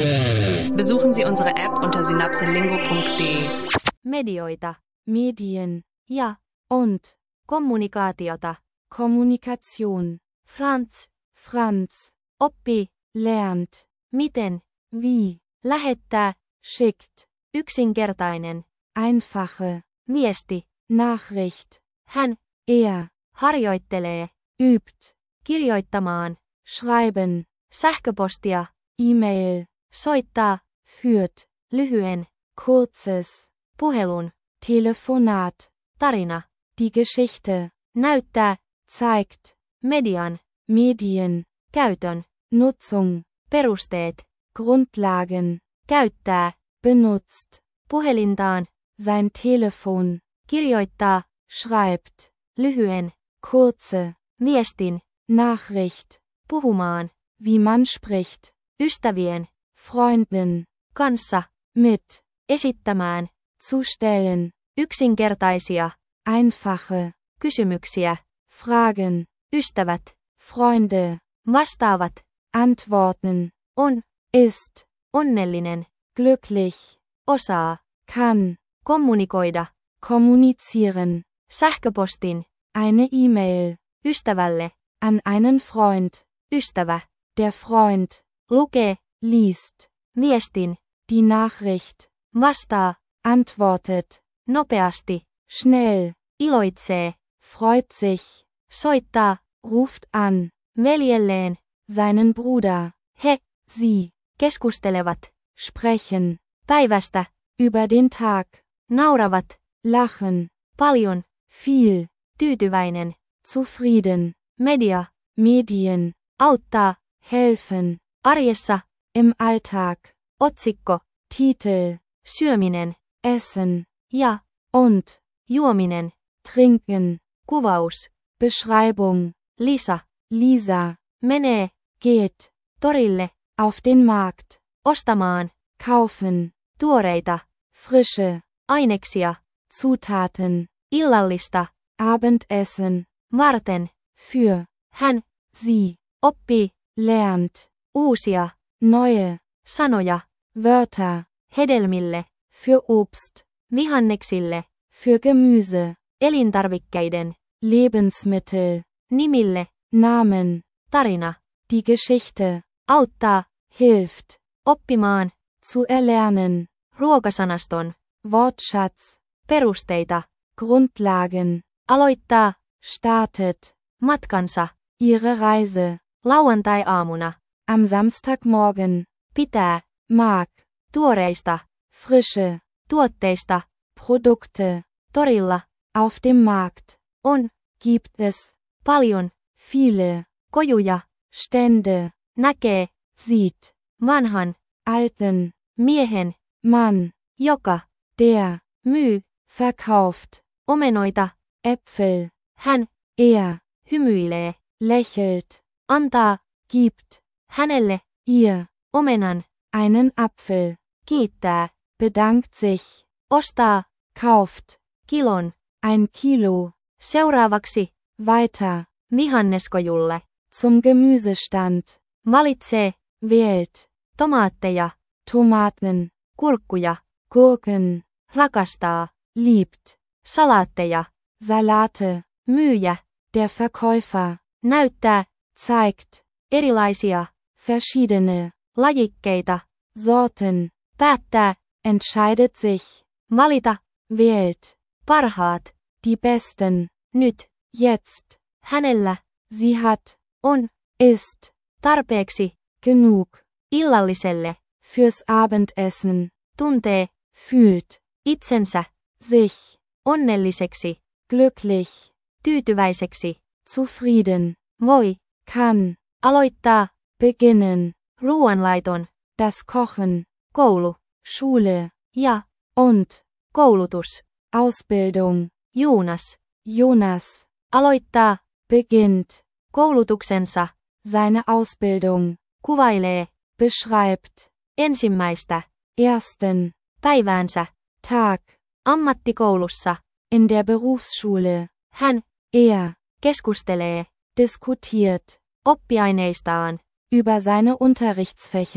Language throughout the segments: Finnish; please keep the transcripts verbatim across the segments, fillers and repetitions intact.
Besuchen Sie unsere App unter synapselingo punkt de. Medioita. Medien. Ja. Und. Kommunikaatiota. Kommunikation. Franz. Franz. Oppi. Lernt. Miten. Wie. Lähettää. Schickt. Yksinkertainen. Einfache. Viesti. Nachricht. Hän. Er. Harjoittelee. Übt. Kirjoittamaan. Schreiben. Sähköpostia. E-Mail. Soittaa. Führt. Lyhyen. Kurzes. Puhelun. Telefonat. Tarina. Die Geschichte. Näyttää. Zeigt. Median. Medien. Käytön. Nutzung. Perusteet. Grundlagen. Käyttää. Benutzt. Puhelintaan. Sein Telefon. Kirjoittaa. Schreibt. Lyhyen. Kurze. Viestin. Nachricht. Puhumaan. Wie man spricht. Ystävien. Freundin. Kanssa. Mit. Esittämään. Zustellen. Yksinkertaisia. Einfache. Kysymyksiä. Fragen. Ystävät. Freunde. Vastaavat. Antworten. On. Ist. Onnellinen. Glücklich. Osaa. Kann. Kommunikoida. Kommunizieren. Sähköpostin. Eine E-Mail. Ystävälle. An einen Freund. Ystävä. Der Freund. Lukee. Liest. Viestin. Die Nachricht. Vastaa. Antwortet. Nopeasti. Schnell. Iloitsee. Freut sich. Soittaa. Ruft an. Veljelleen. Seinen Bruder. He. Sie. Keskustelevat. Sprechen. Päivästä. Über den Tag. Nauravat. Lachen. Paljon. Viel. Tyytyväinen. Zufrieden. Media. Medien. Auttaa. Helfen. Arjessa. Im Alltag. Otsikko. Titel. Syöminen. Essen. Ja. Und. Juominen. Trinken. Kuvaus. Beschreibung. Lisa. Lisa. Menee. Geht. Torille. Auf den Markt. Ostamaan. Kaufen. Tuoreita. Frische. Aineksia. Zutaten. Illallista. Abendessen. Varten. Für. Hän. Sie. Oppii. Lernt. Uusia. Neue. Sanoja. Wörter. Hedelmille. Für Obst. Vihanneksille. Für Gemüse. Elintarvikkeiden. Lebensmittel. Nimille. Namen. Tarina. Die Geschichte. Auttaa. Hilft. Oppimaan. Zu erlernen. Ruokasanaston. Wortschatz. Perusteita. Grundlagen. Aloittaa. Startet. Matkansa. Ihre Reise. Lauantai-aamuna. Am Samstagmorgen. Pitää. Mag. Tuoreista. Frische. Tuotteista. Produkte. Torilla. Auf dem Markt. On. Gibt es. Paljon. Viele. Kojuja. Stände. Näkee. Sieht. Vanhan. Alten. Miehen. Mann. Joka. Der. Myy. Verkauft. Omenoita. Äpfel. Hän. Er. Hymyilee. Lächelt. Antaa. Gibt. Hänelle. Ihr. Omenan. Einen Apfel. Kiittää. Bedankt sich. Ostaa. Kauft. Kilon. Ein Kilo. Seuraavaksi. Weiter. Vihanneskojulle. Zum Gemüsestand. Valitsee. Wählt. Tomaatteja. Tomaten. Kurkkuja. Gurken. Rakastaa. Liebt. Salaatteja. Salate. Myyjä. Der Verkäufer. Näyttää. Zeigt. Erilaisia. Verschiedene. Lajikkeita. Sorten. Päättää. Entscheidet sich. Valita. Wählt. Parhaat. Die besten. Nyt. Jetzt. Hänellä. Sie hat. On. Ist. Tarpeeksi. Genug. Illalliselle. Fürs Abendessen. Tuntee. Fühlt. Itsensä. Sich. Onnelliseksi. Glücklich. Tyytyväiseksi. Zufrieden. Voi. Kann. Aloittaa. Beginnen. Ruoanlaiton. Das Kochen. Koulu. Schule. Ja. Und. Koulutus. Ausbildung. Juunas. Jonas. Aloittaa. Beginnt. Koulutuksensa. Seine Ausbildung. Kuvailee. Beschreibt. Ensimmäistä. Ersten. Päiväänsä. Tag. Ammattikoulussa. In der Berufsschule. Hän. Er. Keskustelee. Diskutiert. Oppiaineistaan. Über seine Unterrichtsfächer.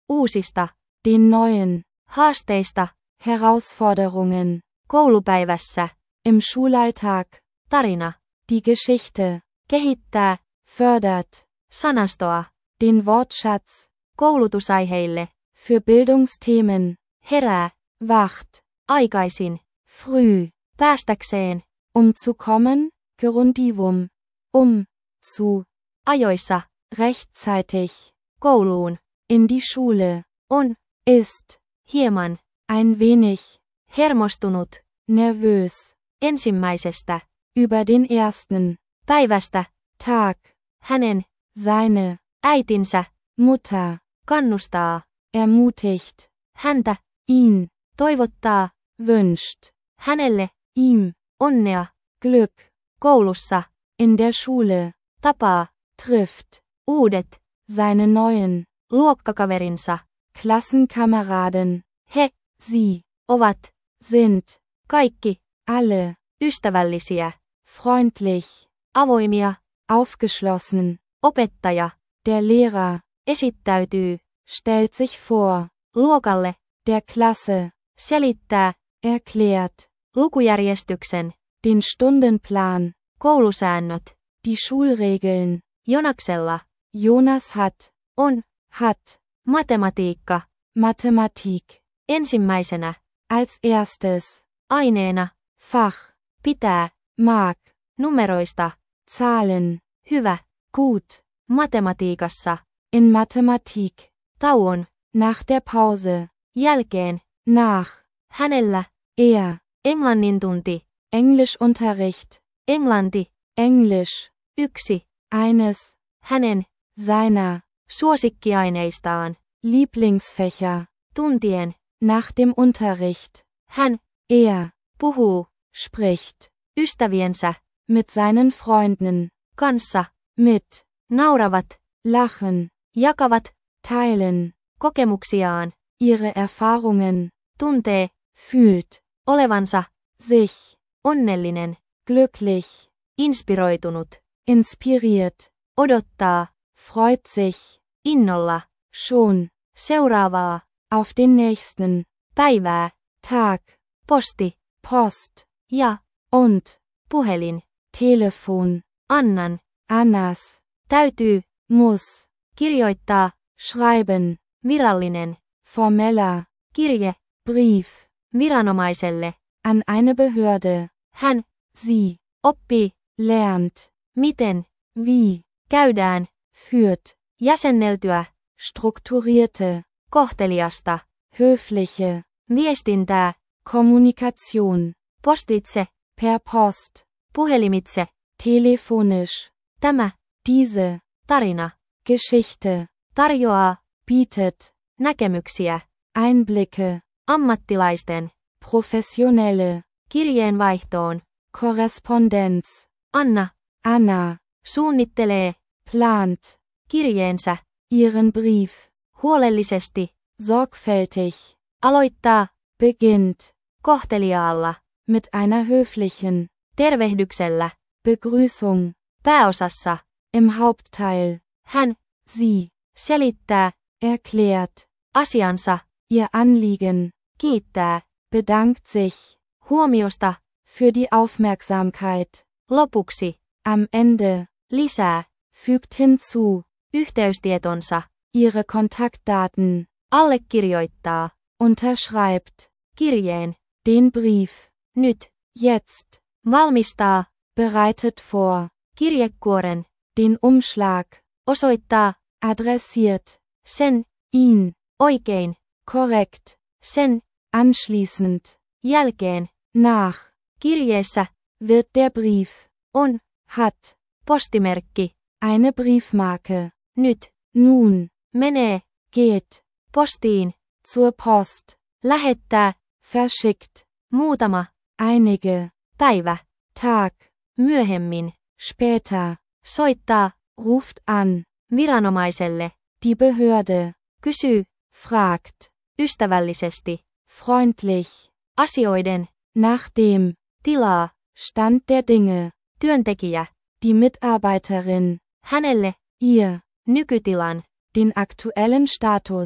uusista, den neuen, haasteista, Herausforderungen, koulupäivässä, im Schulalltag, tarina, die Geschichte, kehittää, fördert, sanastoa, den Wortschatz, koulutusaiheille, für Bildungsthemen, herää, wacht, aikaisin, früh, päästäkseen, um zu kommen, Gerundivum, um, zu, ajoissa, rechtzeitig, kouluun, in die Schule, on, ist, hieman, ein wenig, hermostunut, nervös, ensimmäisestä, über den ersten, päivästä, Tag, hänen, seine, äitinsä, Mutter, kannustaa, ermutigt, häntä, ihn, toivottaa, wünscht, hänelle, ihm, onnea, Glück, koulussa, in der Schule, tapaa, trifft, uudet, seine neuen, luokkakaverinsa, Klassenkameraden, he, sie, ovat, sind, kaikki, alle, ystävällisiä, freundlich, avoimia, aufgeschlossen, opettaja, der Lehrer, esittäytyy, stellt sich vor, luokalle, der Klasse, selittää, erklärt, lukujärjestyksen, den Stundenplan, koulusäännöt, die Schulregeln, Jonaksella, Jonas hat, on, hat, matematiikka, Mathematik, ensimmäisenä, als erstes, aineena, Fach, pitää, mag, numeroista, Zahlen, hyvä, gut, matematiikassa, in Mathematik, tauon, nach der Pause, jälkeen, nach, hänellä, er, englannin tunti, Englischunterricht, englanti, Englisch, yksi, eines, hänen, seiner, suosikkiaineistaan, Lieblingsfächer, tuntien, nach dem Unterricht, hän, er, puhuu, spricht, ystäviensä, mit seinen Freunden, kanssa, mit, nauravat, lachen, jakavat, teilen, kokemuksiaan, ihre Erfahrungen, tuntee, fühlt, olevansa, sich, onnellinen, glücklich, inspiroitunut, inspiriert, odottaa, freut sich, innolla, schon, seuraavaa, auf den nächsten, päivää, Tag, posti, Post, ja, und, puhelin, Telefon, annan, Annas, täytyy, muss, kirjoittaa, schreiben, virallinen, formeller, kirje, Brief, viranomaiselle, an eine Behörde, hän, sie, oppii, lernt, miten, wie, käydään, führt, jäsenneltyä, strukturierte, kohteliasta, höfliche, viestintää, Kommunikation, postitse, per Post, puhelimitse, telefonisch, tämä, diese, tarina, Geschichte, tarjoaa, bietet, näkemyksiä, Einblicke, ammattilaisten, professionelle, kirjeenvaihtoon, Korrespondenz, Anna, Anna, suunnittelee, plant, kirjeensä, ihren Brief, huolellisesti, sorgfältig, aloittaa, beginnt, kohteliaalla, mit einer höflichen, tervehdyksellä, Begrüßung, pääosassa, im Hauptteil, hän, sie, selittää, erklärt, asiansa, ihr Anliegen, kiittää, bedankt sich, huomiosta, für die Aufmerksamkeit, lopuksi, am Ende, lisää, fügt hinzu, yhteystietonsa, ihre Kontaktdaten, allekirjoittaa, unterschreibt, kirjeen, den Brief, nyt, jetzt, valmistaa, bereitet vor, kirjekuoren, den Umschlag, osoittaa, adressiert, sen, ihn, oikein, korrekt, sen, anschließend, jälkeen, nach, kirjeessä, wird der Brief, on, hat, postimerkki, eine Briefmarke, nyt, nun, menee, geht, postiin, zur Post, lähettää, verschickt, muutama, einige, päivä, Tag, myöhemmin, später, soittaa, ruft an, viranomaiselle, die Behörde, kysyy, fragt, ystävällisesti, freundlich, asioiden, nach dem, tilaa, Stand der Dinge, työntekijä, die Mitarbeiterin, hänelle, ihr, nykytilan, den aktuellen Status,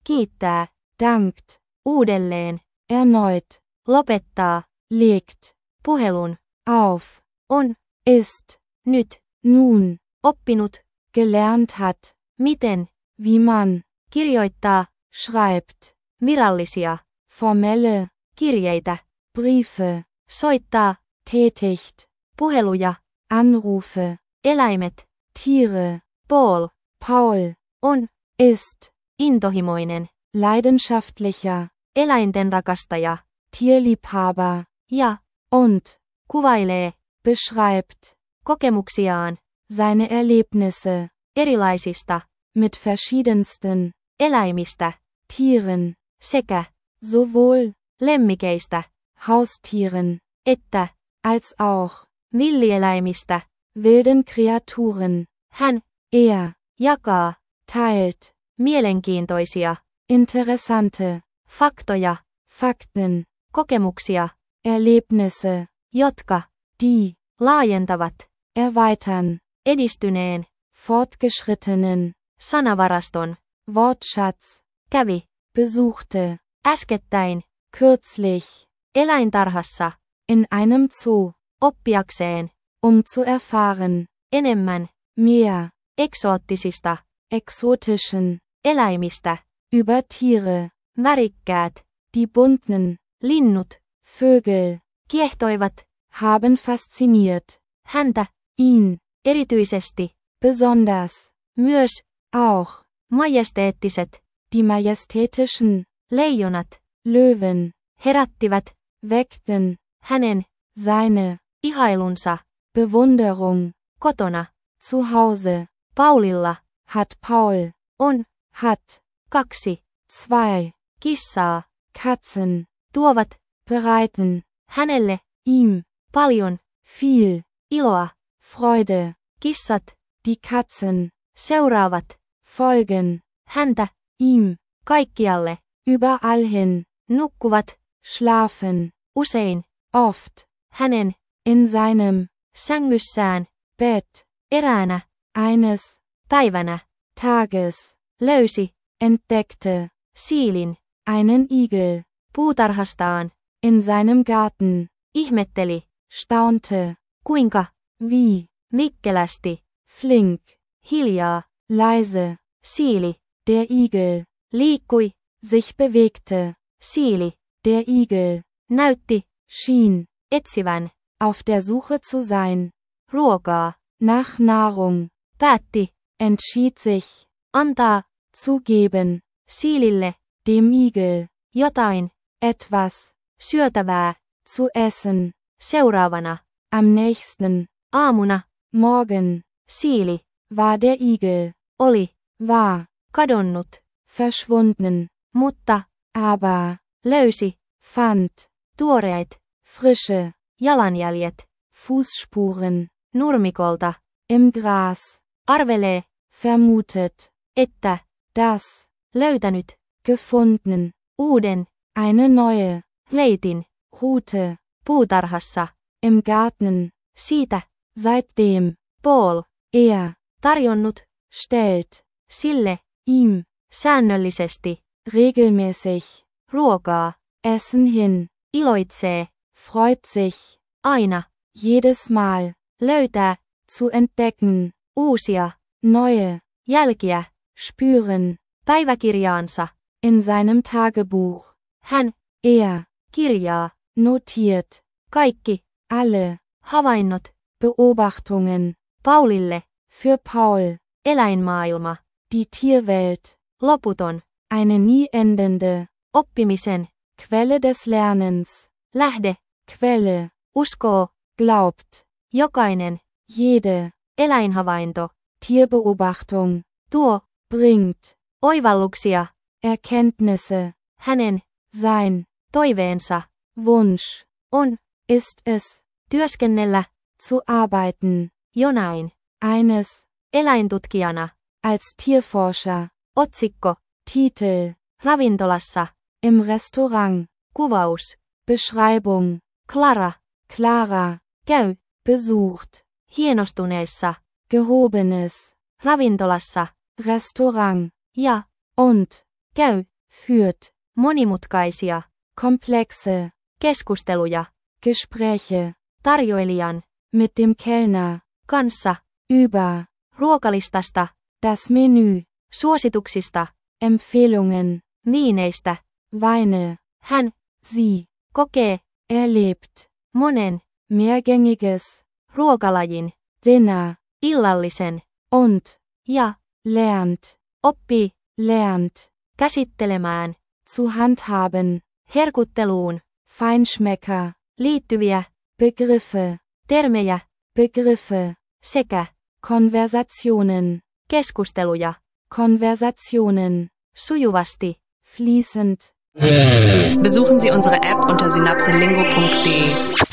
kiittää, dankt, uudelleen, erneut, lopettaa, legt, puhelun, auf, on, ist, nyt, nun, oppinut, gelernt hat, miten, wie man, kirjoittaa, schreibt, virallisia, formelle, kirjeitä, Briefe, soittaa, tätigt, puheluja, Anrufe, eläimet, Tiere, Paul, Paul, on, ist, intohimoinen, leidenschaftlicher, eläinten rakastaja, Tierliebhaber, ja, und, kuvailee, beschreibt, kokemuksiaan, seine Erlebnisse, erilaisista, mit verschiedensten, eläimistä, Tieren, sekä, sowohl, lemmikeistä, Haustieren, että, als auch, villieläimistä, wilden Kreaturen, hän, er, jakaa, teilt, mielenkiintoisia, interessante, faktoja, Fakten, kokemuksia, Erlebnisse, jotka, die, laajentavat, erweitern, edistyneen, fortgeschrittenen, sanavaraston, Wortschatz, kävi, besuchte, äskettäin, kürzlich, eläintarhassa, in einem Zoo, oppiakseen, um zu erfahren, enemmän, mehr, eksoottisista, exotischen, eläimistä, über Tiere, värikkäät, die bunten, linnut, Vögel, kiehtoivat, haben fasziniert, häntä, ihn, erityisesti, besonders, myös, auch, majesteettiset, die majestätischen, leijonat, Löwen, herättivät, weckten, hänen, seine, ihailunsa, Bewunderung, kotona, zu Hause, Paulilla, hat Paul, on, hat, kaksi, zwei, kissaa, Katzen, tuovat, bereiten, hänelle, ihm, paljon, viel, iloa, Freude, kissat, die Katzen, seuraavat, folgen, häntä, ihm, kaikkialle, überall hin, nukkuvat, schlafen, usein, oft, hänen, in seinem, sängyssään, Bett, eräänä, eines, päivänä, Tages, löysi, entdeckte, siilin, einen Igel, puutarhastaan, in seinem Garten, ihmetteli, staunte, kuinka, wie, vikkelästi, flink, hiljaa, leise, siili, der Igel, liikkui, sich bewegte, siili, der Igel, näytti, schien, etsivän, auf der Suche zu sein, ruokaa, nach Nahrung, päätti, entschied sich, antaa, zu geben, siilille, dem Igel, jotain, etwas, syötävää, zu essen, seuraavana, am nächsten, aamuna, Morgen, siili, war der Igel, oli, war, kadonnut, verschwunden, mutta, aber, löysi, fand, tuoreet, frische, jalanjäljet, Fußspuren, nurmikolta, im Gras, arvelee, vermutet, että, das, löytänyt, gefunden, uuden, eine neue, reitin, Route, puutarhassa, im Garten, siitä, seitdem, Paul, er, tarjonnut, stellt, sille, ihm, säännöllisesti, regelmäßig, ruokaa, Essen hin, iloitsee, freut sich, aina, jedes Mal, löytää, zu entdecken, uusia, neue, jälkiä, spüren, päiväkirjaansa, in seinem Tagebuch, hän, er, kirjaa, notiert, kaikki, alle, havainnot, Beobachtungen, Paulille, für Paul, eläinmaailma, die Tierwelt, loputon, eine nie endende, oppimisen, Quelle des Lernens, lähde, Quelle, uskoo, glaubt, jokainen, jede, eläinhavainto, Tierbeobachtung, tuo, bringt, oivalluksia, Erkenntnisse, hänen, sein, toiveensa, Wunsch, on, ist es, työskennellä, zu arbeiten, jonain, eines, eläintutkijana, als Tierforscher, otsikko, Titel, ravintolassa, im Restaurant, kuvaus, Beschreibung, Clara, Clara, käy, besucht, hienostuneessa, gehobenes, ravintolassa, Restaurant, ja, und, käy, führt, monimutkaisia, komplexe, keskusteluja, Gespräche, tarjoilijan, mit dem Kellner, kanssa, über, ruokalistasta, das Menü, suosituksista, Empfehlungen, viineistä, Weine, hän, sie, kokee, erlebt, monen, mehrgängiges, ruokalajin, Dinner, illallisen, und, ja, lernt, oppii, lernt, käsittelemään, zu handhaben, herkutteluun, Feinschmecker, liittyviä, Begriffe, termejä, Begriffe, sekä, Konversationen, keskusteluja, Konversationen, sujuvasti. fließend. Besuchen Sie unsere App unter synapselingo punkt de.